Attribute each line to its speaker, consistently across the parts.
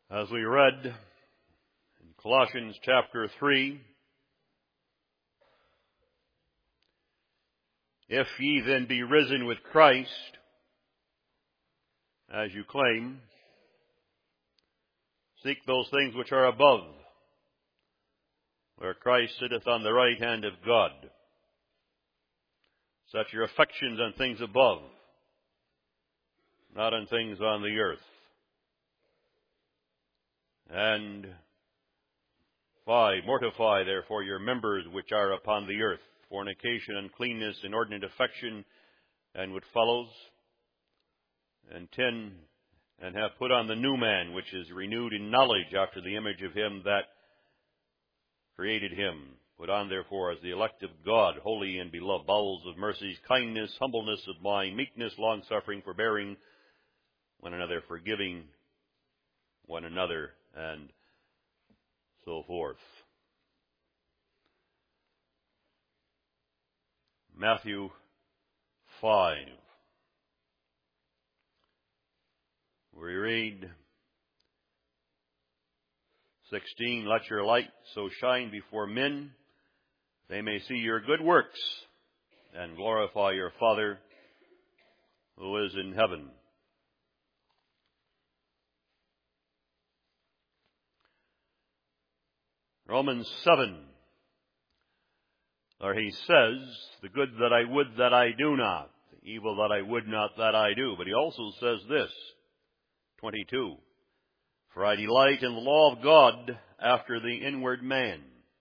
Speaker 1: As we read in Colossians chapter 3, if ye then be risen with Christ, as you claim, seek those things which are above, where Christ sitteth on the right hand of God. Set your affections on things above, not on things on the earth. And 5, mortify therefore your members which are upon the earth, fornication, uncleanness, inordinate affection, and what follows. And 10, and have put on the new man, which is renewed in knowledge after the image of him that created him. Put on therefore as the elect of God, holy and beloved, bowels of mercies, kindness, humbleness of mind, meekness, long-suffering, forbearing one another, forgiving one another, and so forth. Matthew 5. We read 16, let your light so shine before men, they may see your good works and glorify your Father who is in heaven. Romans 7, where he says, the good that I would that I do not, the evil that I would not that I do. But he also says this, 22, for I delight in the law of God after the inward man.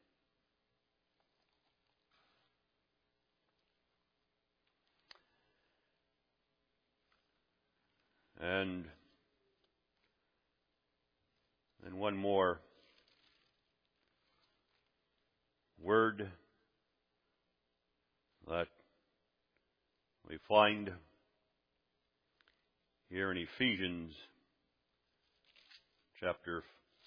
Speaker 1: And one more word that we find here in Ephesians chapter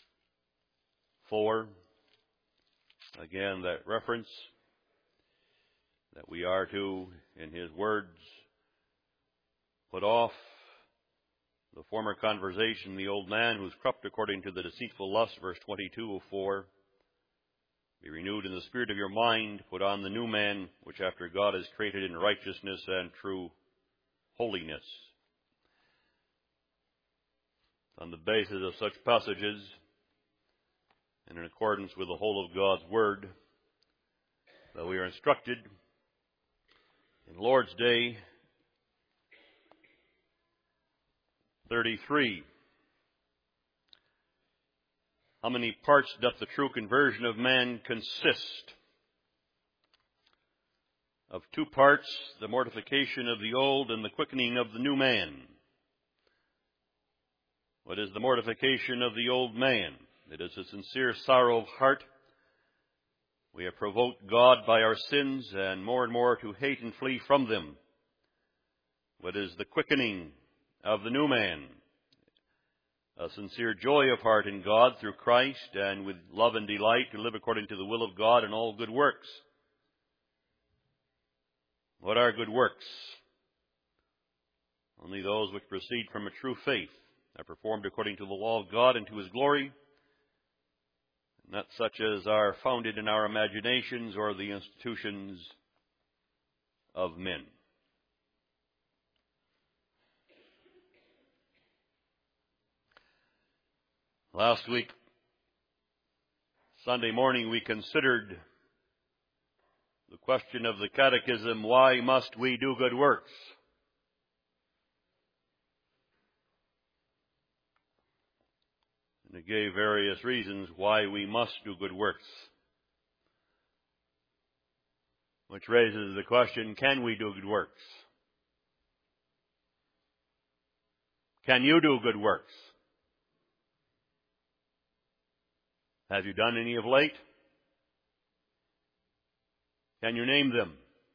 Speaker 1: 4. Again, that reference that we are to, in his words, put off the former conversation, the old man who is corrupt according to the deceitful lust, verse 22 of 4. Be renewed in the spirit of your mind, put on the new man, which after God is created in righteousness and true holiness. On the basis of such passages, and in accordance with the whole of God's Word, that we are instructed in Lord's Day 33. How many parts doth the true conversion of man consist? Of 2 parts, the mortification of the old and the quickening of the new man. What is the mortification of the old man? It is a sincere sorrow of heart. We have provoked God by our sins and more to hate and flee from them. What is the quickening of the new man? A sincere joy of heart in God through Christ, and with love and delight to live according to the will of God in all good works. What are good works? Only those which proceed from a true faith, are performed according to the law of God and to his glory, not such as are founded in our imaginations or the institutions of men. Last week, Sunday morning, we considered the question of the Catechism, why must we do good works? And it gave various reasons why we must do good works. Which raises the question, can we do good works? Can you do good works? Have you done any of late? Can you name them?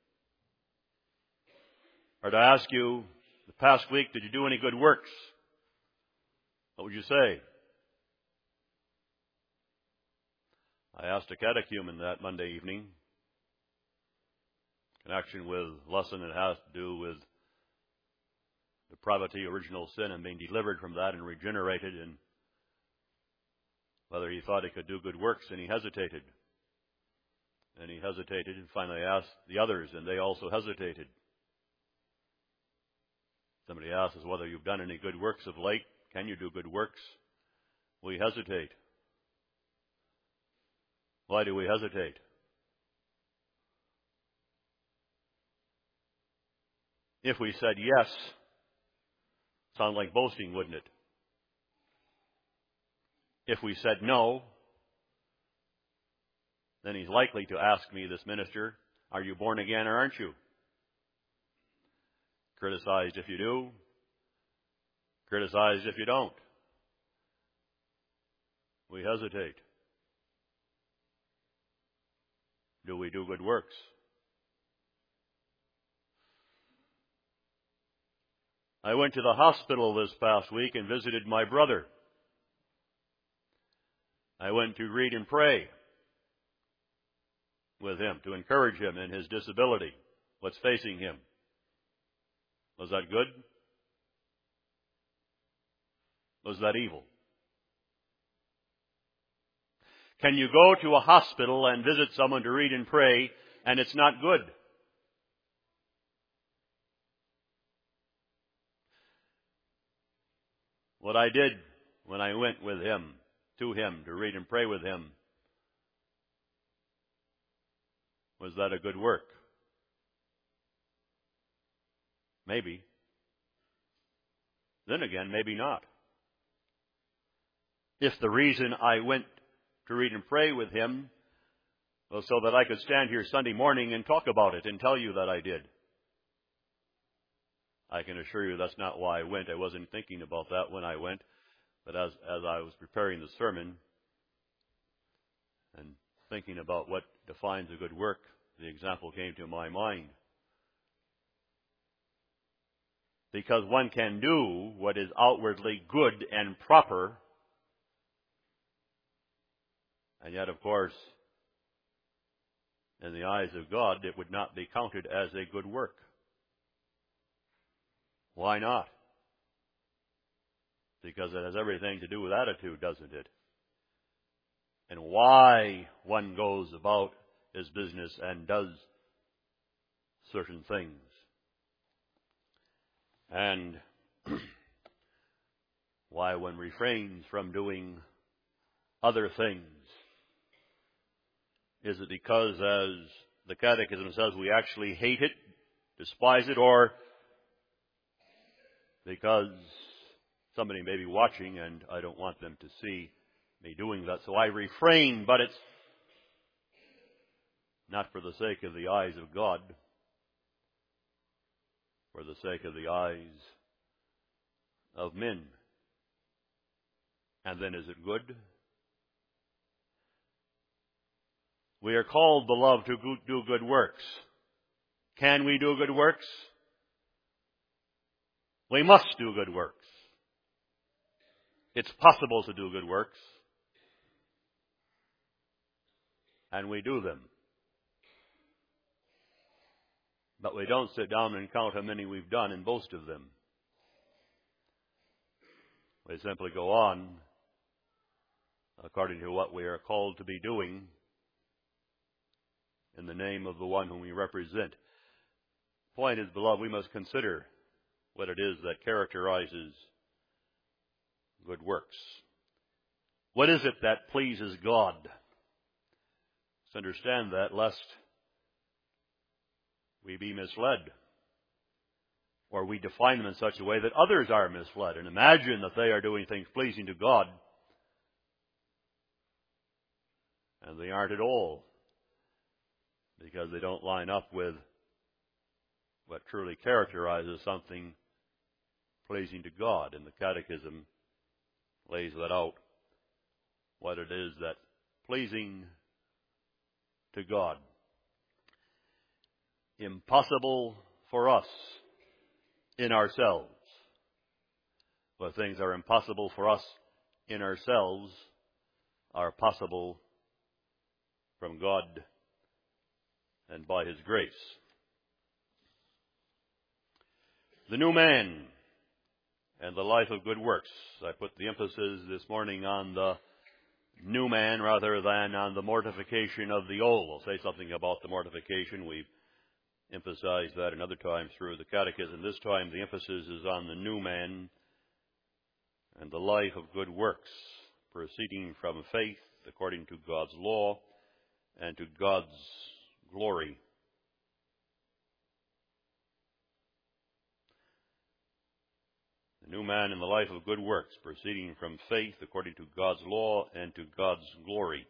Speaker 1: Or to ask you, the past week, did you do any good works? What would you say? I asked a catechumen that Monday evening, in connection with a lesson that has to do with depravity, original sin, and being delivered from that and regenerated. And whether he thought he could do good works, and he hesitated. And he hesitated and finally asked the others, and they also hesitated. Somebody asks us whether you've done any good works of late. Can you do good works? We hesitate. Why do we hesitate? If we said yes, sound like boasting, wouldn't it? If we said no, then he's likely to ask me, this minister, are you born again or aren't you? Criticized if you do, criticized if you don't. We hesitate. Do we do good works? I went to the hospital this past week and visited my brother. I went to read and pray with him, to encourage him in his disability, what's facing him. Was that good? Was that evil? Can you go to a hospital and visit someone to read and pray, and it's not good? What I did when I went with him, to him, to read and pray with him, was that a good work? Maybe. Then again, maybe not. If the reason I went to read and pray with him was so that I could stand here Sunday morning and talk about it and tell you that I did, I can assure you that's not why I went. I wasn't thinking about that when I went. But as I was preparing the sermon and thinking about what defines a good work, the example came to my mind. Because one can do what is outwardly good and proper, and yet, of course, in the eyes of God, it would not be counted as a good work. Why not? Because it has everything to do with attitude, doesn't it? And why one goes about his business and does certain things. And why one refrains from doing other things. Is it because, as the Catechism says, we actually hate it, despise it, or because somebody may be watching and I don't want them to see me doing that, so I refrain, but it's not for the sake of the eyes of God, for the sake of the eyes of men. And then is it good? We are called, beloved, to do good works. Can we do good works? We must do good works. It's possible to do good works. And we do them. But we don't sit down and count how many we've done and boast of them. We simply go on according to what we are called to be doing in the name of the one whom we represent. The point is, beloved, we must consider what it is that characterizes good works. What is it that pleases God? Let's understand that, lest we be misled, or we define them in such a way that others are misled and imagine that they are doing things pleasing to God, and they aren't at all, because they don't line up with what truly characterizes something pleasing to God. And the Catechism lays that out, what it is that's pleasing to God. Impossible for us in ourselves. But things are impossible for us in ourselves are possible from God and by His grace. The new man and the life of good works. I put the emphasis this morning on the new man rather than on the mortification of the old. We'll say something about the mortification. We've emphasized that another time through the Catechism. This time the emphasis is on the new man and the life of good works, proceeding from faith according to God's law and to God's glory. The new man in the life of good works, proceeding from faith according to God's law and to God's glory.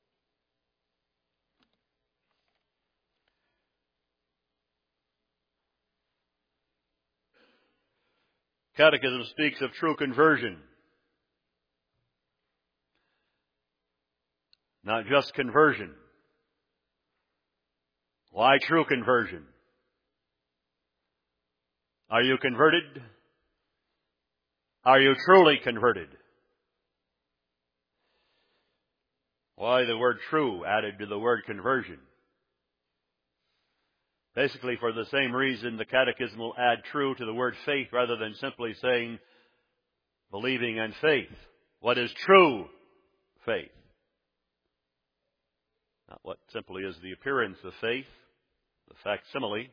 Speaker 1: Catechism speaks of true conversion. Not just conversion. Why true conversion? Are you converted? Are you truly converted? Why the word true added to the word conversion? Basically, for the same reason, the Catechism will add true to the word faith rather than simply saying believing and faith. What is true faith? Not what simply is the appearance of faith, the facsimile.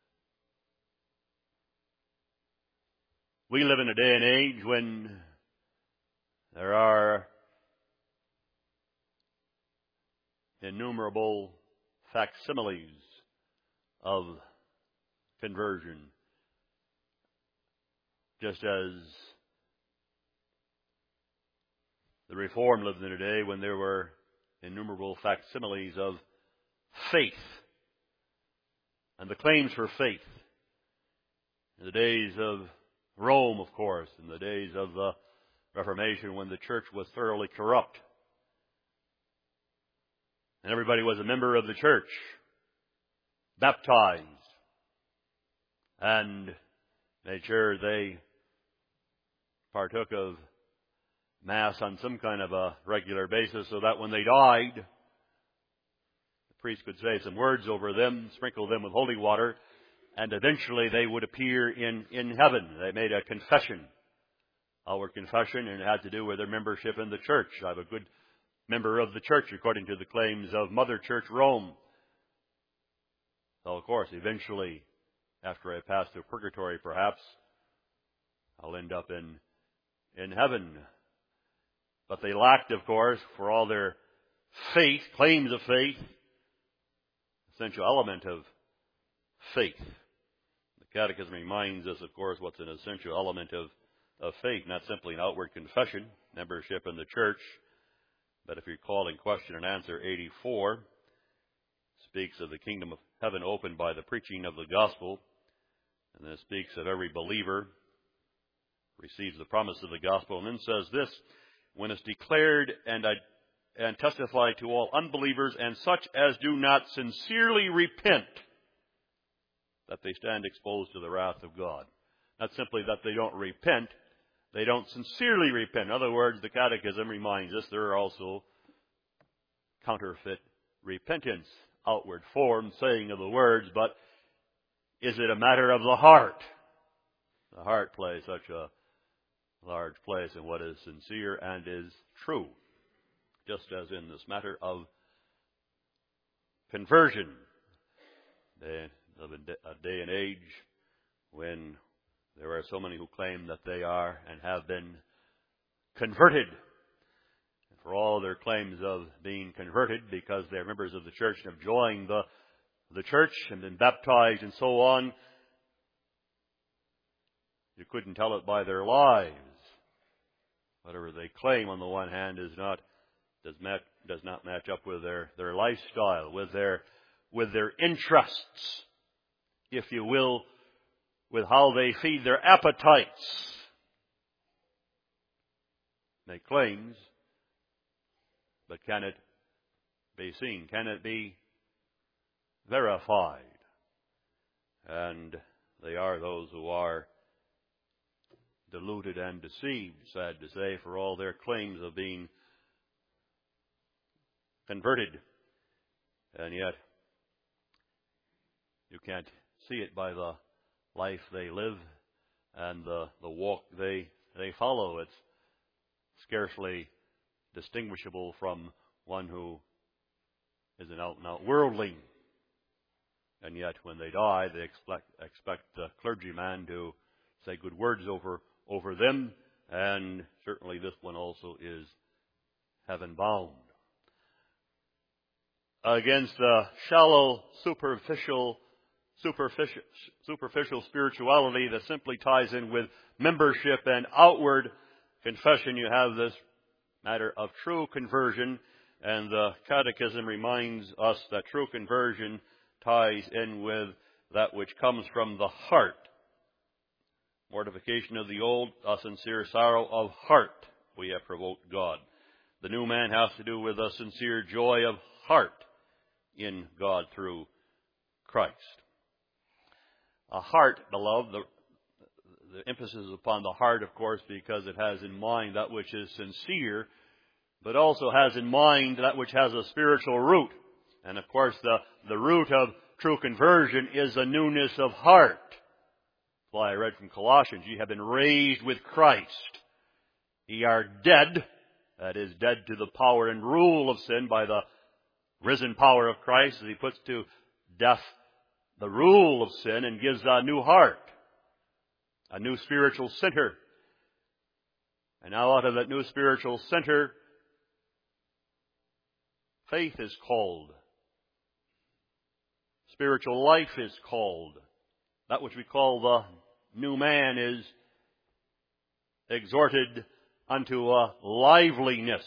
Speaker 1: We live in a day and age when there are innumerable facsimiles of conversion, just as the Reformed lived in a day when there were innumerable facsimiles of faith and the claims for faith. In the days of Rome, of course, in the days of the Reformation, when the church was thoroughly corrupt, and everybody was a member of the church, baptized, and made sure they partook of Mass on some kind of a regular basis so that when they died, the priest could say some words over them, sprinkle them with holy water, and eventually they would appear in heaven. They made a confession, outward confession, and it had to do with their membership in the church. I'm a good member of the church according to the claims of Mother Church Rome. So, of course, eventually, after I pass through purgatory, perhaps, I'll end up in heaven. But they lacked, of course, for all their faith, claims of faith, essential element of faith. The Catechism reminds us, of course, what's an essential element of faith, not simply an outward confession, membership in the church, but if you recall in question and answer 84, speaks of the kingdom of heaven opened by the preaching of the gospel, and then it speaks of every believer receives the promise of the gospel, and then says this, when it's declared and testified to all unbelievers and such as do not sincerely repent, that they stand exposed to the wrath of God. Not simply that they don't repent, they don't sincerely repent. In other words, the Catechism reminds us there are also counterfeit repentance, outward form, saying of the words, but is it a matter of the heart? The heart plays such a large place in what is sincere and is true, just as in this matter of conversion. They live in a day and age when there are so many who claim that they are and have been converted. And for all their claims of being converted, because they're members of the church and have joined the church and been baptized and so on, you couldn't tell it by their lives. Whatever they claim on the one hand does not match up with their lifestyle, with their interests, if you will, with how they feed their appetites. Make claims, but can it be seen? Can it be verified? And they are those who are deluded and deceived, sad to say, for all their claims of being converted. And yet, you can't see it by the life they live and the walk they follow. It's scarcely distinguishable from one who is an out-and-out worldling. And yet, when they die, they expect the clergyman to say good words over them, and certainly this one also is heaven-bound. Against the shallow, superficial spirituality that simply ties in with membership and outward confession, you have this matter of true conversion, and the Catechism reminds us that true conversion ties in with that which comes from the heart. Mortification of the old, a sincere sorrow of heart, we have provoked God. The new man has to do with a sincere joy of heart in God through Christ. A heart, beloved, the emphasis is upon the heart, of course, because it has in mind that which is sincere, but also has in mind that which has a spiritual root. And of course, the root of true conversion is a newness of heart. That's why I read from Colossians, ye have been raised with Christ. Ye are dead, that is, dead to the power and rule of sin by the risen power of Christ, as He puts to death the rule of sin and gives a new heart, a new spiritual center. And now out of that new spiritual center, faith is called. Spiritual life is called. That which we call the new man is exhorted unto a liveliness.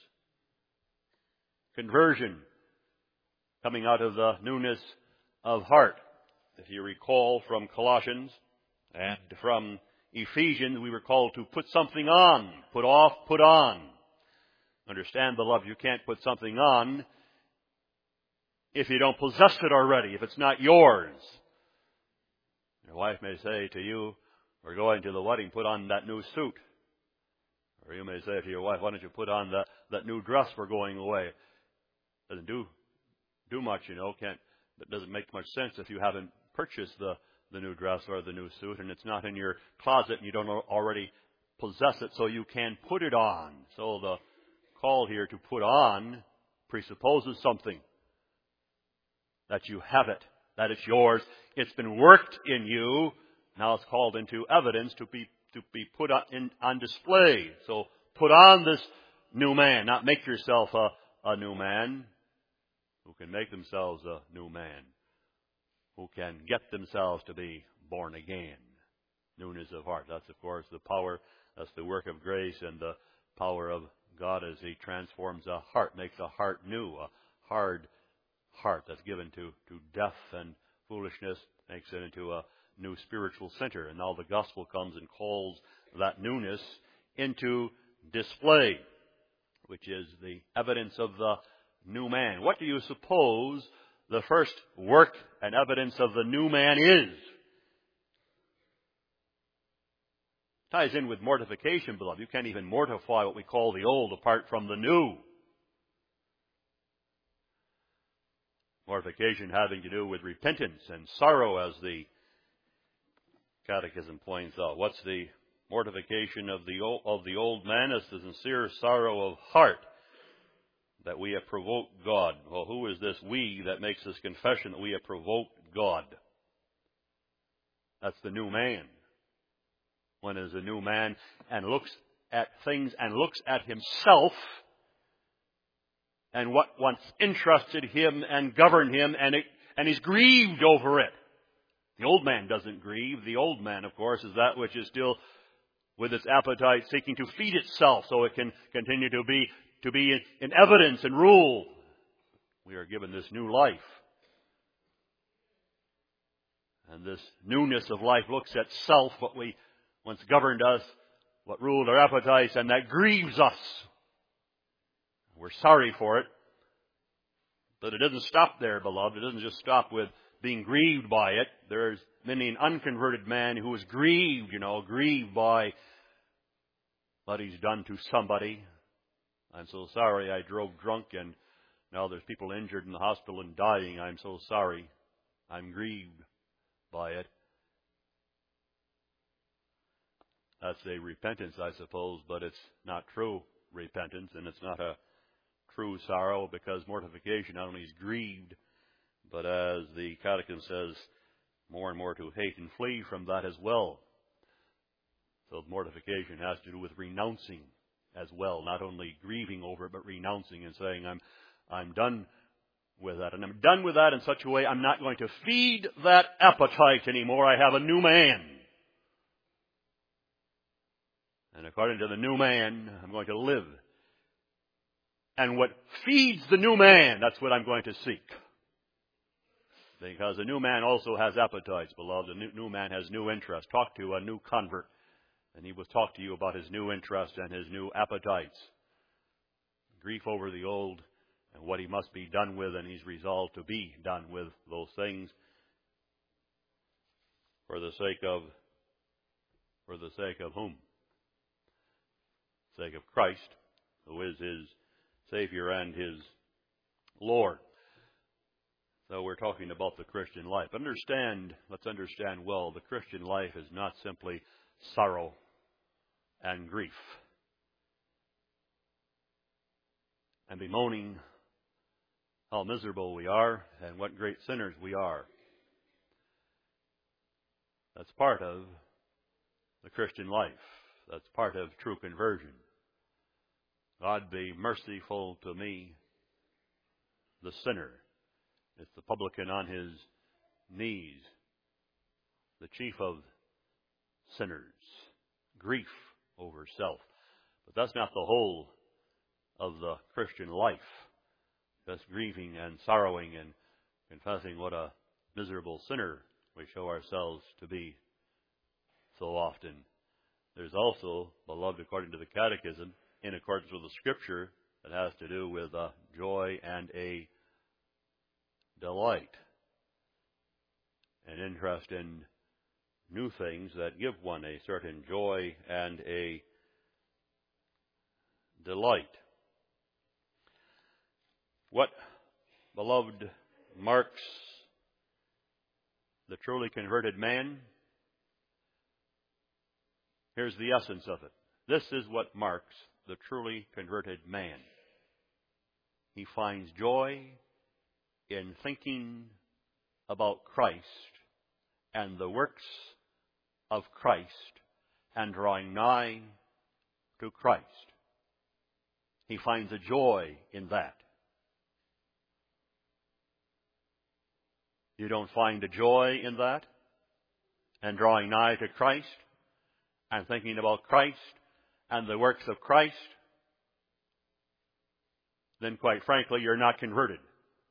Speaker 1: Conversion coming out of the newness of heart. If you recall from Colossians and from Ephesians, we were called to put something on. Put off, put on. Understand, beloved, you can't put something on if you don't possess it already, if it's not yours. Your wife may say to you, we're going to the wedding, put on that new suit. Or you may say to your wife, why don't you put on that new dress, we're going away. Doesn't do much, it doesn't make much sense if you haven't purchased the new dress or the new suit, and it's not in your closet and you don't already possess it, so you can put it on. So the call here to put on presupposes something. That you have it, that it's yours, it's been worked in you, now it's called into evidence to be put on display. So put on this new man, not make yourself a new man. Who can make themselves a new man? Who can get themselves to be born again? Newness of heart. That's, of course, the power, that's the work of grace and the power of God as He transforms a heart, makes a heart new, a hard heart that's given to death and foolishness, makes it into a new spiritual center. And now the gospel comes and calls that newness into display, which is the evidence of the new man. What do you suppose the first work and evidence of the new man is? Ties in with mortification, beloved. You can't even mortify what we call the old apart from the new. Mortification having to do with repentance and sorrow, as the Catechism points out. What's the mortification of the old man? It's the sincere sorrow of heart that we have provoked God. Well, who is this we that makes this confession that we have provoked God? That's the new man. One is a new man and looks at things and looks at himself and what once interested him and governed him, and he's grieved over it. The old man doesn't grieve. The old man, of course, is that which is still with its appetite seeking to feed itself so it can continue to be in evidence and rule. We are given this new life. And this newness of life looks at self, what we once governed us, what ruled our appetites, and that grieves us. We're sorry for it. But it doesn't stop there, beloved. It doesn't just stop with being grieved by it. There's many an unconverted man who is grieved, grieved by what he's done to somebody. I'm so sorry I drove drunk and now there's people injured in the hospital and dying. I'm so sorry. I'm grieved by it. That's a repentance, I suppose, but it's not true. repentance, and it's not a true sorrow, because mortification not only is grieved, but as the Catechism says, more and more to hate and flee from that as well. So mortification has to do with renouncing as well, not only grieving over it, but renouncing and saying, I'm done with that. And I'm done with that in such a way I'm not going to feed that appetite anymore. I have a new man. And according to the new man, I'm going to live. And what feeds the new man, that's what I'm going to seek. Because the new man also has appetites, beloved. The new man has new interests. Talk to a new convert, and he will talk to you about his new interests and his new appetites. Grief over the old and what he must be done with, and he's resolved to be done with those things for the sake of whom? For the sake of Christ, who is his Savior and his Lord. So we're talking about the Christian life. Let's understand well, the Christian life is not simply sorrow and grief and bemoaning how miserable we are and what great sinners we are. That's part of the Christian life. That's part of true conversion. God, be merciful to me, the sinner. It's the publican on his knees, the chief of sinners. Grief over self. But that's not the whole of the Christian life. Just grieving and sorrowing and confessing what a miserable sinner we show ourselves to be so often. There's also, beloved, according to the Catechism, in accordance with the Scripture, that has to do with a joy and a delight. An interest in new things that give one a certain joy and a delight. What, beloved, marks the truly converted man? Here's the essence of it. This is what marks the truly converted man. He finds joy in thinking about Christ and the works of Christ and drawing nigh to Christ. He finds a joy in that. You don't find a joy in that and drawing nigh to Christ and thinking about Christ and the works of Christ, then quite frankly, you're not converted.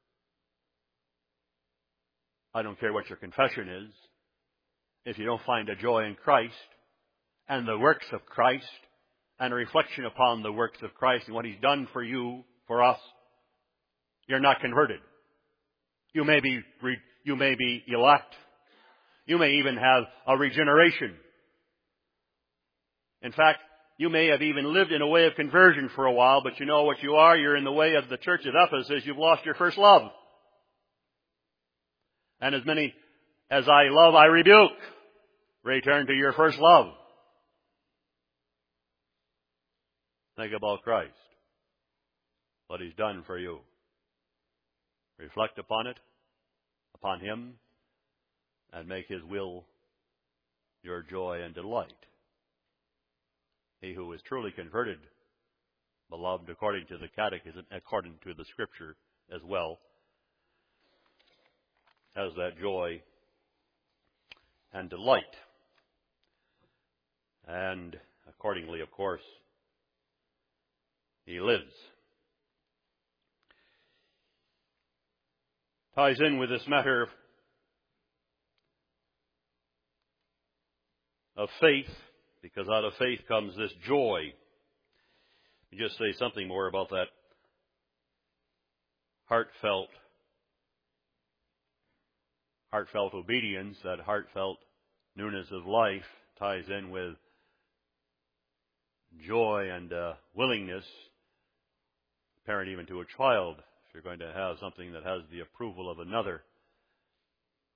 Speaker 1: I don't care what your confession is. If you don't find a joy in Christ and the works of Christ and a reflection upon the works of Christ and what He's done for you, for us, you're not converted. You may be elect. You may even have a regeneration. In fact, you may have even lived in a way of conversion for a while, but you know what you are? You're in the way of the church at Ephesus. You've lost your first love. And as many as I love, I rebuke. Return to your first love. Think about Christ. What He's done for you. Reflect upon it, upon Him, and make His will your joy and delight. He who is truly converted, beloved, according to the Catechism, according to the Scripture as well, has that joy and delight. And accordingly, of course, he lives. Ties in with this matter of faith, because out of faith comes this joy. Let me just say something more about that heartfelt obedience, that heartfelt newness of life ties in with joy and willingness, apparent even to a child, if you're going to have something that has the approval of another.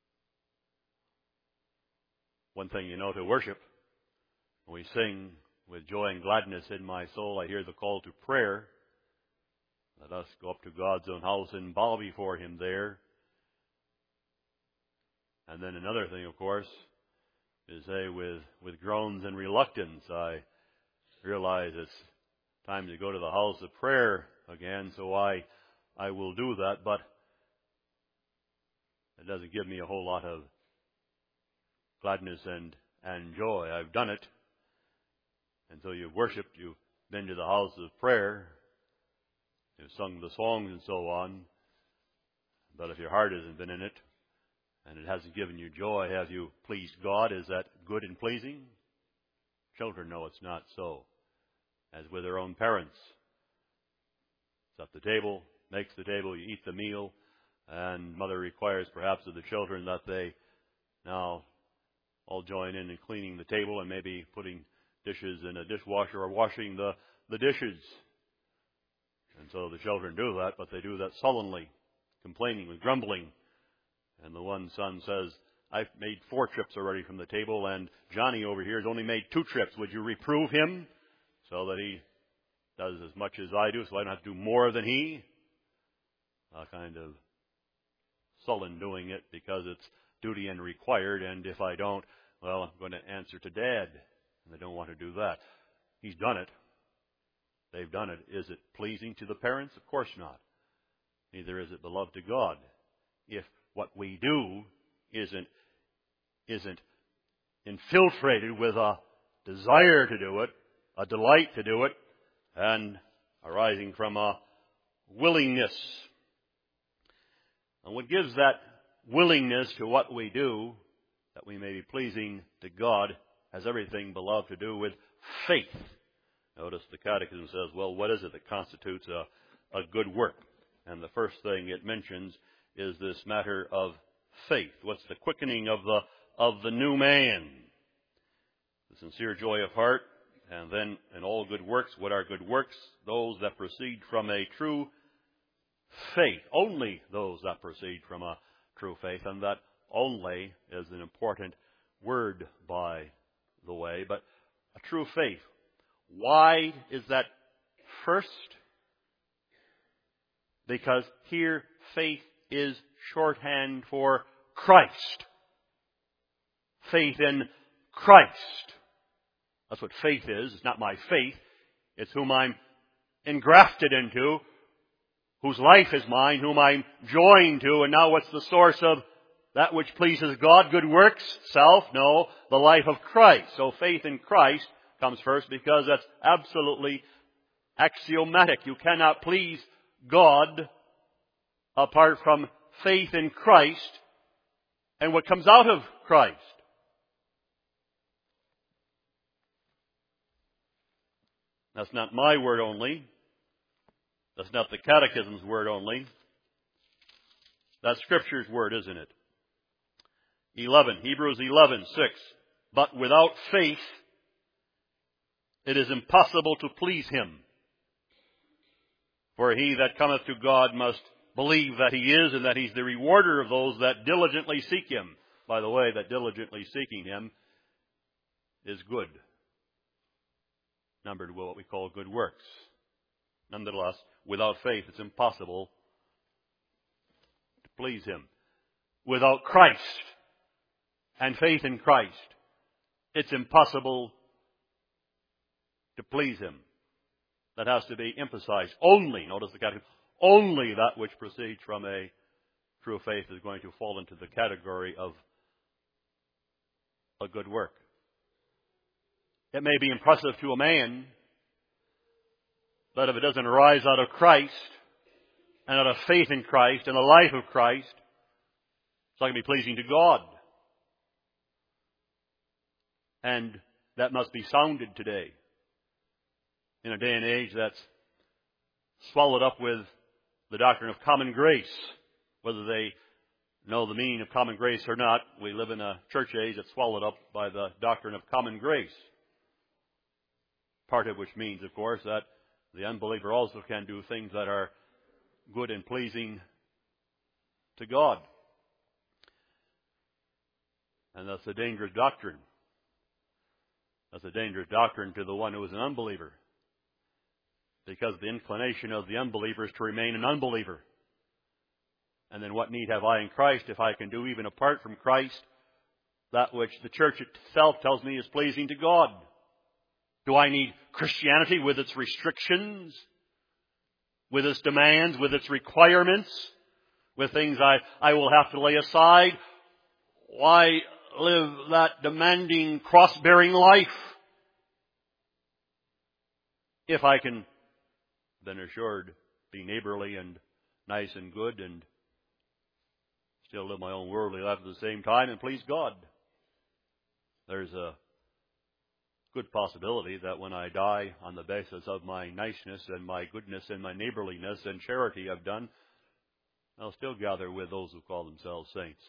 Speaker 1: One thing you know, to worship, when we sing, with joy and gladness in my soul, I hear the call to prayer. Let us go up to God's own house and bow before Him there. And then another thing, of course, is with groans and reluctance, I realize it's time to go to the house of prayer again, so I will do that, but it doesn't give me a whole lot of gladness and joy. I've done it. And so you've worshipped, you've been to the house of prayer, you've sung the songs and so on, but if your heart hasn't been in it, and it hasn't given you joy, have you pleased God? Is that good and pleasing? Children know it's not so. As with their own parents. Set the table, makes the table, you eat the meal, and mother requires perhaps of the children that they now all join in cleaning the table and maybe putting dishes in a dishwasher or washing the dishes. And so the children do that, but they do that sullenly, complaining and grumbling. And the one son says, I've made 4 trips already from the table, and Johnny over here has only made 2 trips. Would you reprove him so that he does as much as I do, so I don't have to do more than he? A kind of sullen doing it because it's duty and required, and if I don't, well, I'm going to answer to Dad. And they don't want to do that. He's done it. They've done it. Is it pleasing to the parents? Of course not. Neither is it beloved to God. If what we do isn't infiltrated with a desire to do it, a delight to do it, and arising from a willingness. And what gives that willingness to what we do, that we may be pleasing to God, has everything, beloved, to do with faith. Notice the Catechism says, well, what is it that constitutes a good work? And the first thing it mentions is this matter of faith. What's the quickening of the new man? The sincere joy of heart, and then in all good works. What are good works? Those that proceed from a true faith. Only those that proceed from a true faith. And that only is an important word, by the way. But a true faith. Why is that first? Because here faith is shorthand for Christ. Faith in Christ. That's what faith is. It's not my faith. It's whom I'm engrafted into, whose life is mine, whom I'm joined to. And now what's the source of that which pleases God? Good works? Self? No. The life of Christ. So faith in Christ comes first because that's absolutely axiomatic. You cannot please God apart from faith in Christ and what comes out of Christ. That's not my word only. That's not the Catechism's word only. That's Scripture's word, isn't it? Hebrews 11:6. But without faith, it is impossible to please Him. For he that cometh to God must believe that He is, and that He's the rewarder of those that diligently seek Him. By the way, that diligently seeking Him is good. Numbered with what we call good works. Nonetheless, without faith, it's impossible to please Him. Without Christ and faith in Christ, it's impossible to please Him. That has to be emphasized. Only, notice the category, only that which proceeds from a true faith is going to fall into the category of a good work. It may be impressive to a man, but if it doesn't arise out of Christ and out of faith in Christ and the life of Christ, it's not going to be pleasing to God. And that must be sounded today, in a day and age that's swallowed up with the doctrine of common grace. Whether they know the meaning of common grace or not, we live in a church age that's swallowed up by the doctrine of common grace. Part of which means, of course, that the unbeliever also can do things that are good and pleasing to God. And that's a dangerous doctrine. That's a dangerous doctrine to the one who is an unbeliever, because the inclination of the unbeliever is to remain an unbeliever. And then what need have I in Christ if I can do, even apart from Christ, that which the church itself tells me is pleasing to God? Do I need Christianity with its restrictions, with its demands, with its requirements, with things I will have to lay aside? Why live that demanding, cross-bearing life if I can, then assured, be neighborly and nice and good and still live my own worldly life at the same time and please God? There's a good possibility that when I die on the basis of my niceness and my goodness and my neighborliness and charity I've done, I'll still gather with those who call themselves saints.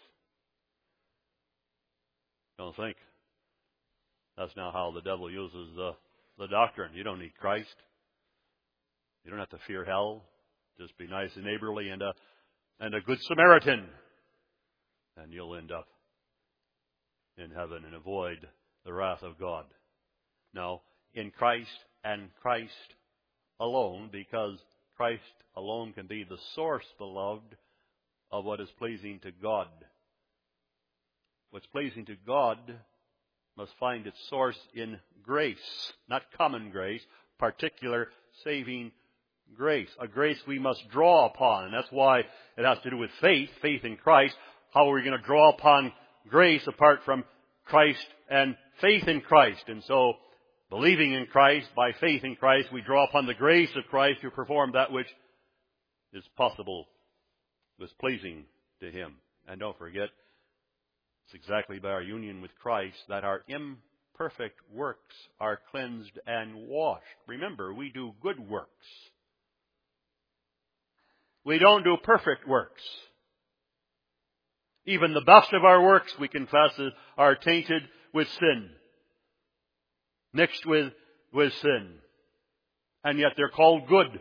Speaker 1: Don't think that's not how the devil uses the doctrine. You don't need Christ. You don't have to fear hell. Just be nice and neighborly and a good Samaritan, and you'll end up in heaven and avoid the wrath of God. No, in Christ and Christ alone, because Christ alone can be the source, beloved, of what is pleasing to God. What's pleasing to God must find its source in grace, not common grace, particular saving grace, a grace we must draw upon. And that's why it has to do with faith in Christ. How are we going to draw upon grace apart from Christ and faith in Christ? And so, believing in Christ, by faith in Christ, we draw upon the grace of Christ to perform that which is possible, was pleasing to Him. And don't forget, it's exactly by our union with Christ that our imperfect works are cleansed and washed. Remember, we do good works. We don't do perfect works. Even the best of our works, we confess, are tainted with sin, mixed with sin. And yet they're called good.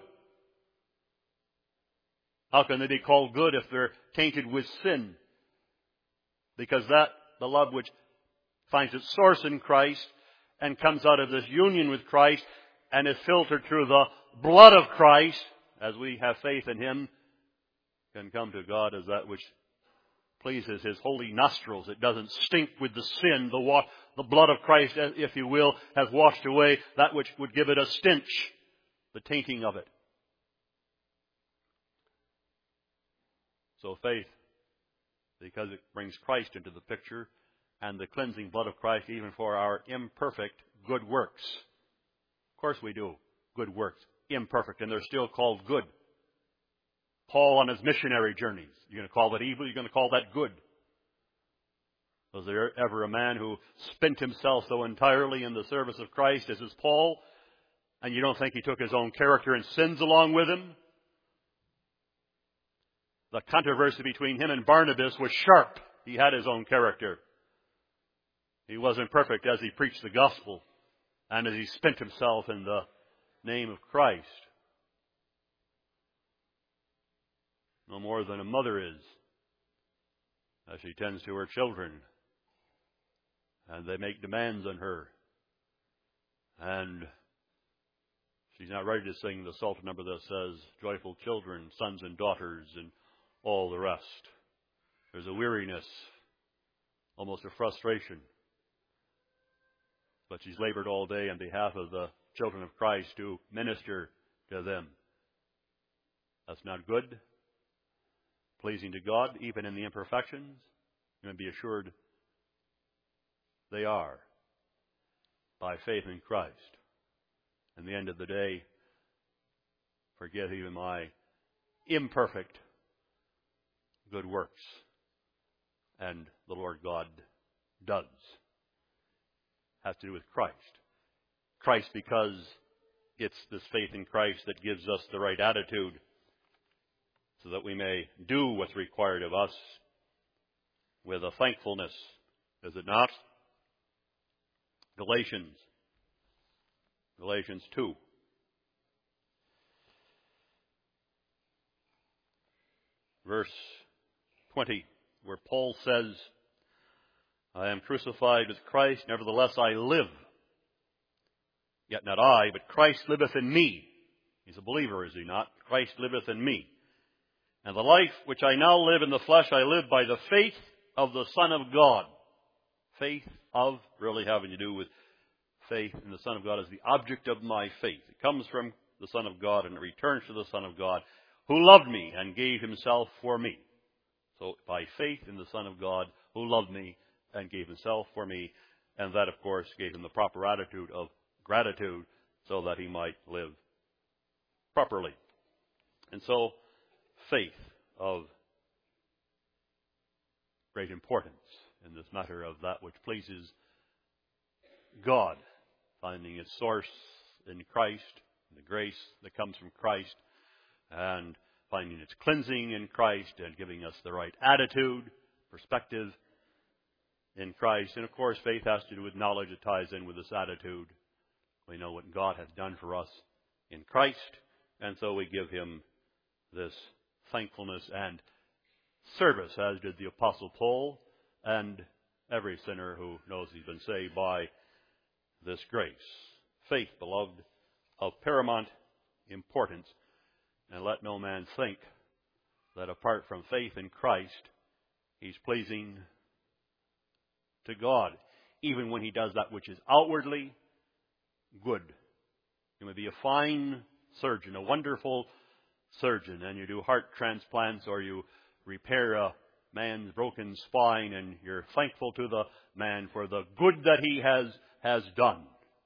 Speaker 1: How can they be called good if they're tainted with sin? Because that, the love which finds its source in Christ and comes out of this union with Christ and is filtered through the blood of Christ, as we have faith in Him, can come to God as that which pleases His holy nostrils. It doesn't stink with the sin. The blood of Christ, if you will, has washed away that which would give it a stench, the tainting of it. So faith, because it brings Christ into the picture, and the cleansing blood of Christ even for our imperfect good works. Of course we do good works, imperfect, and they're still called good. Paul on his missionary journeys, you're going to call that evil, you're going to call that good. Was there ever a man who spent himself so entirely in the service of Christ as is Paul, and you don't think he took his own character and sins along with him? The controversy between him and Barnabas was sharp. He had his own character. He wasn't perfect as he preached the gospel and as he spent himself in the name of Christ. No more than a mother is as she tends to her children, and they make demands on her. And she's not ready to sing the Psalter number that says, joyful children, sons and daughters, and all the rest. There's a weariness, almost a frustration. But she's labored all day on behalf of the children of Christ to minister to them. That's not good. Pleasing to God, even in the imperfections. You can be assured they are by faith in Christ. In the end of the day, forget even my imperfect good works. And the Lord God does. Has to do with Christ. Christ, because it's this faith in Christ that gives us the right attitude so that we may do what's required of us with a thankfulness. Is it not? Galatians 2. Verse 20, where Paul says, I am crucified with Christ, nevertheless I live. Yet not I, but Christ liveth in me. He's a believer, is he not? Christ liveth in me. And the life which I now live in the flesh, I live by the faith of the Son of God. Faith of, really having to do with faith in the Son of God as the object of my faith. It comes from the Son of God and it returns to the Son of God, who loved me and gave himself for me. So by faith in the Son of God, who loved me and gave himself for me, and that, of course, gave him the proper attitude of gratitude so that he might live properly. And so, faith of great importance in this matter of that which pleases God, finding its source in Christ, the grace that comes from Christ, and finding its cleansing in Christ, and giving us the right attitude, perspective in Christ. And of course, faith has to do with knowledge. It ties in with this attitude. We know what God has done for us in Christ, and so we give him this thankfulness and service, as did the Apostle Paul and every sinner who knows he's been saved by this grace. Faith, beloved, of paramount importance. And let no man think that apart from faith in Christ, he's pleasing to God, even when he does that which is outwardly good. You may be a fine surgeon, a wonderful surgeon, and you do heart transplants or you repair a man's broken spine, and you're thankful to the man for the good that he has done.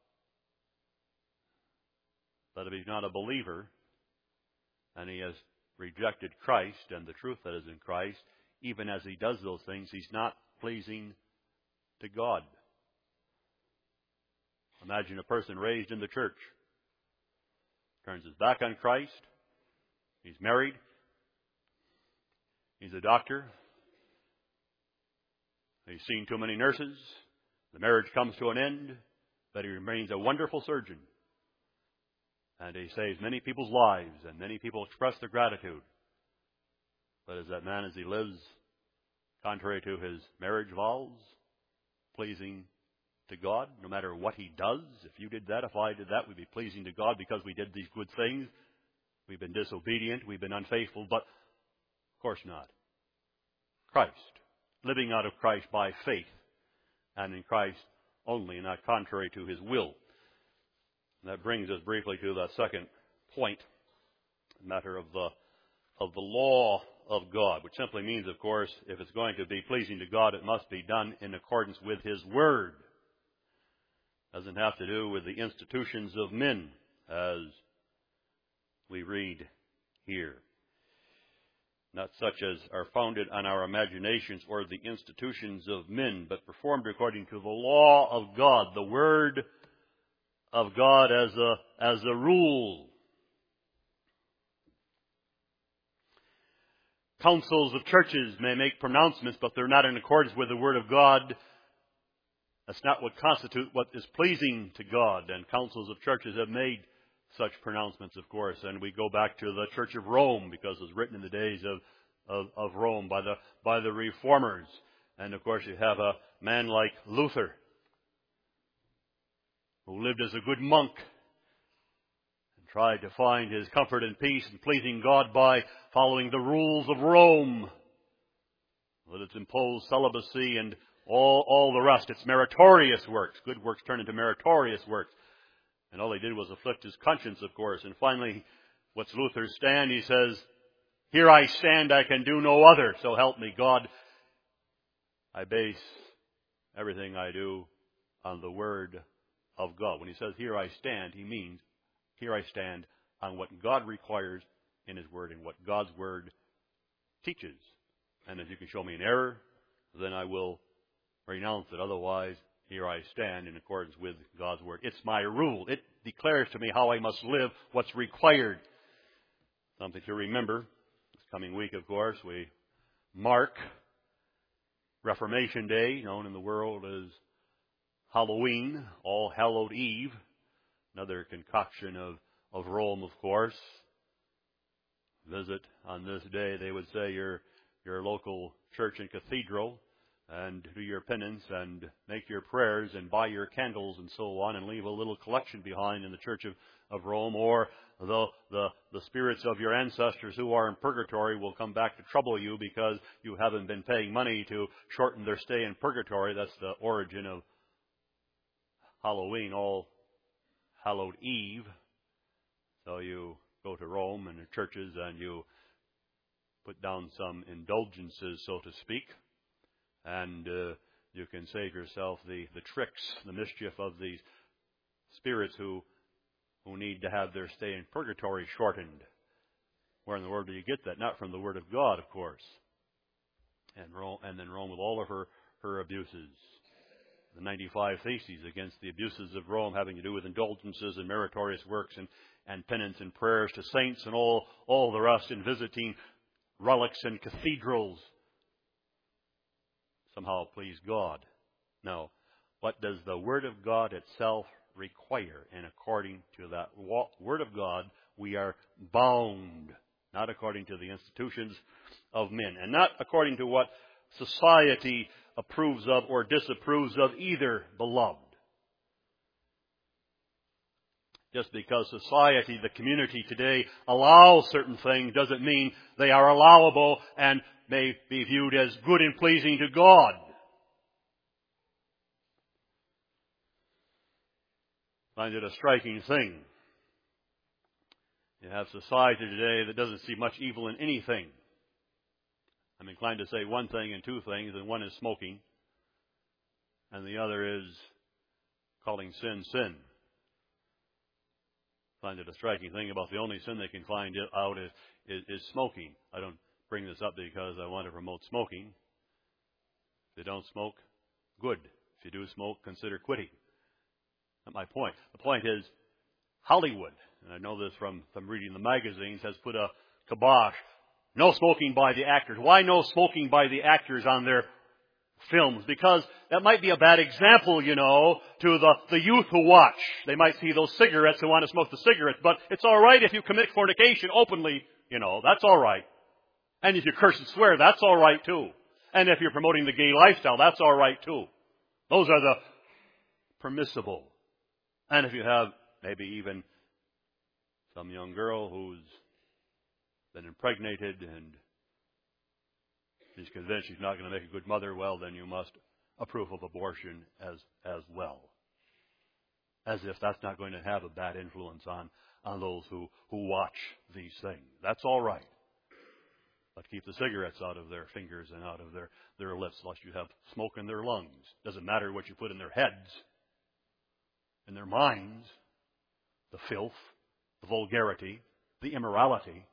Speaker 1: But if he's not a believer, and he has rejected Christ and the truth that is in Christ, even as he does those things, he's not pleasing to God. Imagine a person raised in the church, turns his back on Christ, he's married, he's a doctor, he's seen too many nurses, the marriage comes to an end, but he remains a wonderful surgeon. And he saves many people's lives, and many people express their gratitude. But is that man, as he lives contrary to his marriage vows, pleasing to God, no matter what he does? If you did that, if I did that, we'd be pleasing to God because we did these good things. We've been disobedient, we've been unfaithful, but of course not. Christ, living out of Christ by faith, and in Christ only, and not contrary to his will. And that brings us briefly to the second point, the matter of the law of God, which simply means, of course, if it's going to be pleasing to God, it must be done in accordance with his word. Doesn't have to do with the institutions of men, as we read here. Not such as are founded on our imaginations or the institutions of men, but performed according to the law of God, the word of God as a rule. Councils of churches may make pronouncements, but they're not in accordance with the Word of God. That's not what constitutes what is pleasing to God. And councils of churches have made such pronouncements, of course. And we go back to the Church of Rome, because it was written in the days of Rome by the Reformers. And of course you have a man like Luther, who lived as a good monk and tried to find his comfort and peace and pleasing God by following the rules of Rome. That it's imposed celibacy and all the rest. It's meritorious works. Good works turn into meritorious works. And all he did was afflict his conscience, of course. And finally, what's Luther's stand? He says, "Here I stand, I can do no other, so help me God. I base everything I do on the Word of God." When he says, "Here I stand," he means, here I stand on what God requires in his Word and what God's Word teaches. And if you can show me an error, then I will renounce it. Otherwise, here I stand in accordance with God's Word. It's my rule. It declares to me how I must live, what's required. Something to remember. This coming week, of course, we mark Reformation Day, known in the world as Halloween, All Hallowed Eve, another concoction of Rome, of course. Visit on this day, they would say, your local church and cathedral, and do your penance and make your prayers and buy your candles and so on and leave a little collection behind in the Church of Rome, or the spirits of your ancestors who are in purgatory will come back to trouble you because you haven't been paying money to shorten their stay in purgatory. That's the origin of Halloween, All Hallowed Eve. So you go to Rome and the churches and you put down some indulgences, so to speak, and you can save yourself the tricks, the mischief of these spirits who need to have their stay in purgatory shortened. Where in the world do you get that? Not from the Word of God, of course. And then Rome with all of her abuses. The 95 Theses against the abuses of Rome, having to do with indulgences and meritorious works and penance and prayers to saints and all the rest, and visiting relics and cathedrals. Somehow please God. No. What does the Word of God itself require? And according to that Word of God, we are bound, not according to the institutions of men, and not according to what society approves of or disapproves of either, beloved. Just because society, the community today, allows certain things doesn't mean they are allowable and may be viewed as good and pleasing to God. I find it a striking thing. You have society today that doesn't see much evil in anything. I'm inclined to say one thing and two things, and one is smoking, and the other is calling sin, sin. I find it a striking thing about the only sin they can find out is smoking. I don't bring this up because I want to promote smoking. If you don't smoke, good. If you do smoke, consider quitting. That's my point. The point is, Hollywood, and I know this from reading the magazines, has put a kibosh. No smoking by the actors. Why no smoking by the actors on their films? Because that might be a bad example, to the youth who watch. They might see those cigarettes and want to smoke the cigarettes. But it's all right if you commit fornication openly, that's all right. And if you curse and swear, that's all right too. And if you're promoting the gay lifestyle, that's all right too. Those are the permissible. And if you have maybe even some young girl who's been impregnated and she's convinced she's not going to make a good mother, well, then you must approve of abortion as well. As if that's not going to have a bad influence on those who watch these things. That's all right. But keep the cigarettes out of their fingers and out of their lips, lest you have smoke in their lungs. Doesn't matter what you put in their heads, in their minds, the filth, the vulgarity, the immorality.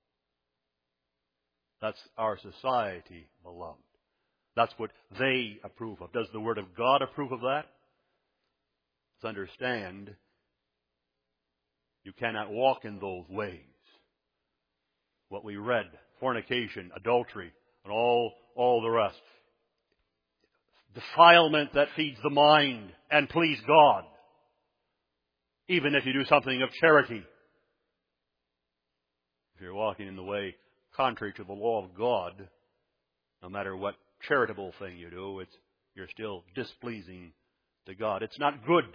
Speaker 1: That's our society, beloved. That's what they approve of. Does the Word of God approve of that? Let's understand, you cannot walk in those ways. What we read, fornication, adultery, and all the rest. Defilement that feeds the mind and please God. Even if you do something of charity. If you're walking in the way contrary to the law of God, no matter what charitable thing you do, you're still displeasing to God. It's not good.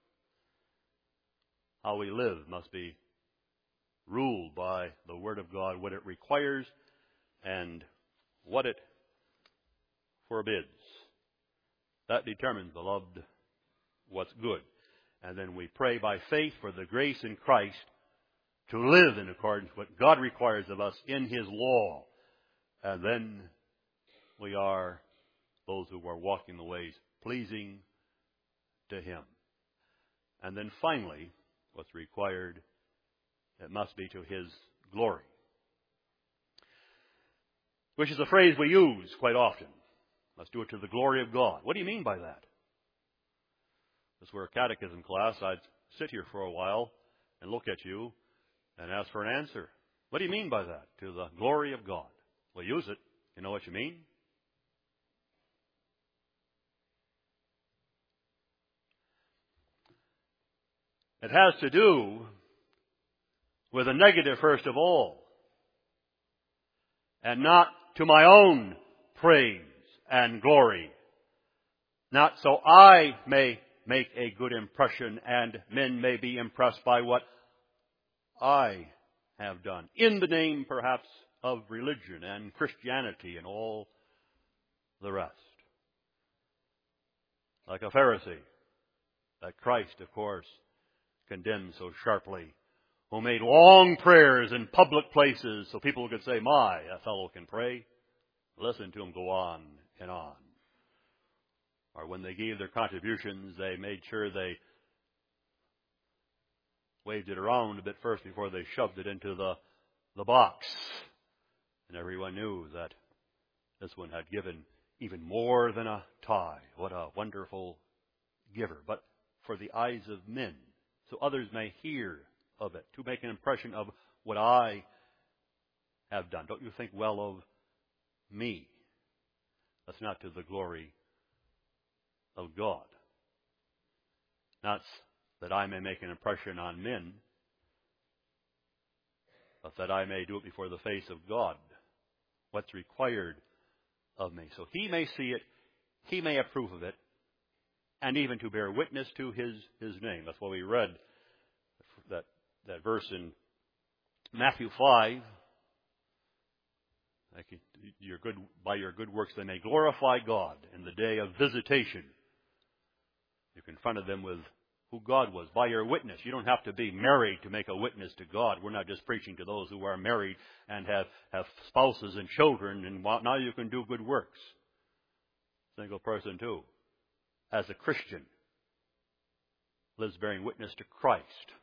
Speaker 1: How we live must be ruled by the Word of God, what it requires and what it forbids. That determines, beloved, what's good. And then we pray by faith for the grace in Christ to live in accordance with what God requires of us in His law. And then we are those who are walking the ways pleasing to Him. And then finally, what's required, it must be to His glory. Which is a phrase we use quite often. Let's do it to the glory of God. What do you mean by that? If this were a catechism class, I'd sit here for a while and look at you and ask for an answer. What do you mean by that? To the glory of God. We'll use it. You know what you mean? It has to do with a negative first of all, and not to my own praise and glory. Not so I may make a good impression and men may be impressed by what I have done, in the name perhaps of religion and Christianity and all the rest. Like a Pharisee that Christ, of course, condemned so sharply, who made long prayers in public places so people could say, my, that fellow can pray. Listen to him go on and on. Or when they gave their contributions, they made sure they waved it around a bit first before they shoved it into the box. And everyone knew that this one had given even more than a tithe. What a wonderful giver. But for the eyes of men, so others may hear of it, to make an impression of what I have done. Don't you think well of me? That's not to the glory of God. Not that I may make an impression on men, but that I may do it before the face of God. What's required of me. So He may see it, He may approve of it, and even to bear witness to His name. That's why we read that verse in Matthew 5. By your good works they may glorify God in the day of visitation. You confronted them with who God was by your witness. You don't have to be married to make a witness to God. We're not just preaching to those who are married and have spouses and children, and now you can do good works. Single person too, as a Christian, lives bearing witness to Christ,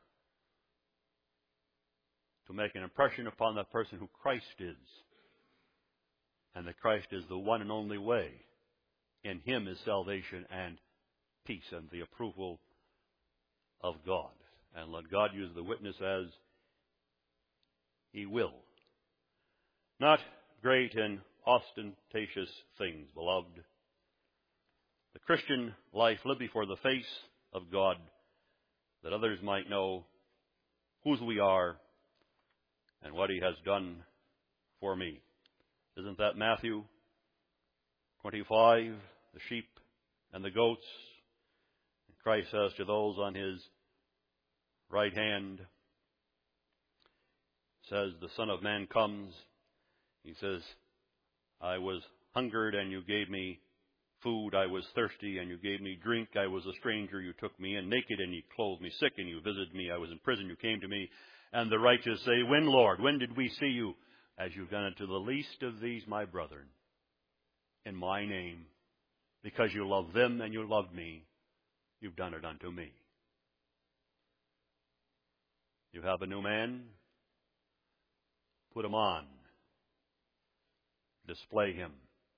Speaker 1: to make an impression upon that person who Christ is, and that Christ is the one and only way. In Him is salvation and peace and the approval of God. And let God use the witness as He will. Not great and ostentatious things, beloved. The Christian life lived before the face of God, that others might know whose we are and what He has done for me. Isn't that Matthew 25, the sheep and the goats? Christ says to those on His right hand, says, the Son of Man comes. He says, I was hungered and you gave me food. I was thirsty and you gave me drink. I was a stranger, you took me in. Naked and you clothed me. Sick and you visited me. I was in prison, you came to me. And the righteous say, when, Lord? When did we see you? As you've done it to the least of these, my brethren, in my name, because you love them and you love me, you've done it unto me. You have a new man? Put him on. Display him.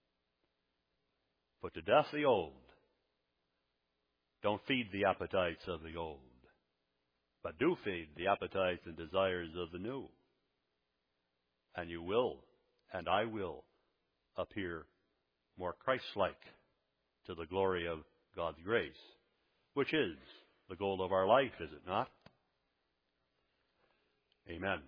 Speaker 1: Put to death the old. Don't feed the appetites of the old, but do feed the appetites and desires of the new. And you will, and I will, appear more Christ-like to the glory of God's grace, which is the goal of our life, is it not? Amen.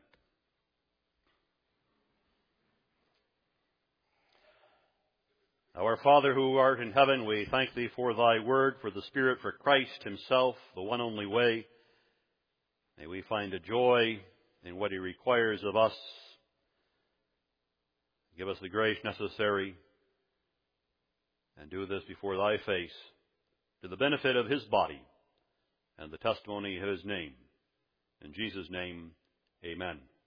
Speaker 1: Our Father who art in heaven, we thank Thee for Thy word, for the Spirit, for Christ Himself, the one only way. May we find a joy in what He requires of us. Give us the grace necessary, and do this before Thy face, to the benefit of His body and the testimony of His name. In Jesus' name, amen.